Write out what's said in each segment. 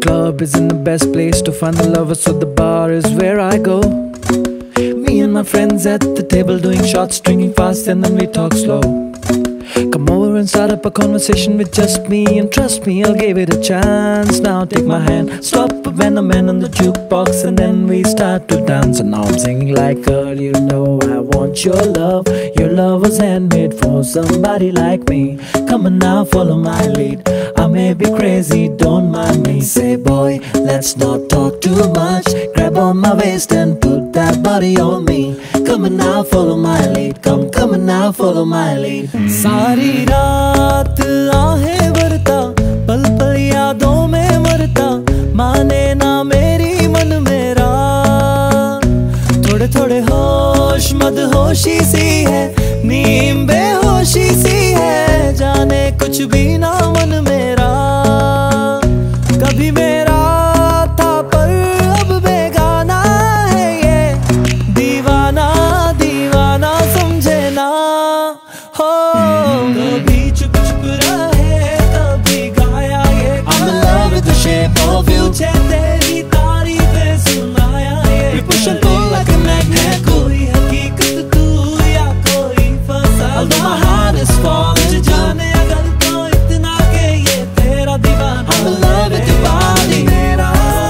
club isn't the best place to find the lovers, so the bar is where I go. Me and my friends at the table doing shots, drinking fast and then we talk slow. Come over and start up a conversation with just me, and trust me, I'll give it a chance. Now take my hand, stop when I'm on the jukebox, and then we start to dance. And now I'm singing like, girl, you know I want your love. Your love was handmade for somebody like me. Come on now, follow my lead. I may be crazy, don't mind me. Say boy, let's not talk too much. Grab on my waist and put that body on me. Come on now, follow my lead. Come on now, follow my lead. सारी रात आहें भरता, पल पल यादों में मरता, माने ना मेरी मन मेरा। थोड़े थोड़े होश मदहोशी सी है, नीम बेहोशी सी है, जाने कुछ भी ना मन मेरा। कभी मेरा था पर अब बेगाना है ये, दीवाना दीवाना समझे ना हो। कभी चुप चुप रहे, कभी गाया ये। I'm in love with the shape of you. मुझे तेरी तारीफें सुनाया ये। We push and pull like a magnet. कोई हकीकत तू या कोई फसाद। Although my heart is falling, जाने अगर तो इतना के ये तेरा दीवाना। I'm in love with your body मेरा,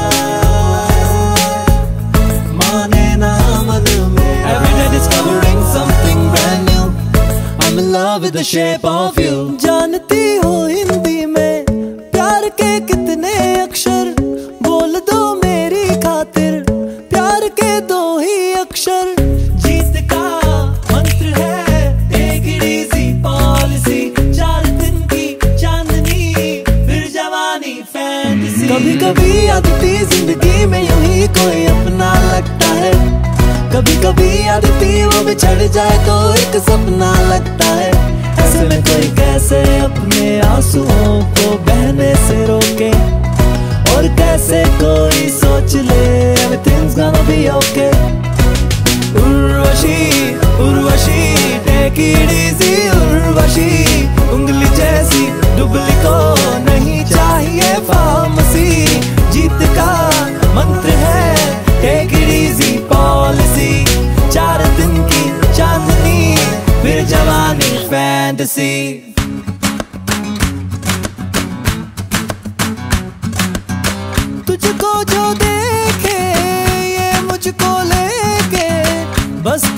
माने ना मन मेरा। Every day discovering something brand new. I'm in love with the shape of you. जानती हो हिंदी में प्यार के कितने अक्षर, बोल दो मेरी खातिर प्यार के दो ही अक्षर। जीत का मंत्र है टेक इट इजी पॉलिसी, 4 दिन की चांदनी फिर जवानी फैंटेसी। कभी कभी आदती जिंदगी में यूं ही कोई अपना लगता है, कभी कभी आदती वो बिछड़ जाए तो एक सपना लगता है। ऐसे में कोई कैसे अपने आंसुओं को बहने से रोके, और कैसे कोई सोच ले everything's gonna be okay। Urvashi Urvashi take it easy Urvashi, उंगली जैसी डुबली को नहीं चाहिए फार्मेसी। जीत का मंत्र है टेक इट इजी पॉलिसी, 4 दिन की चांदनी फिर जवानी फैंटेसी। तुझको जो देखे ये मुझको लेके, बस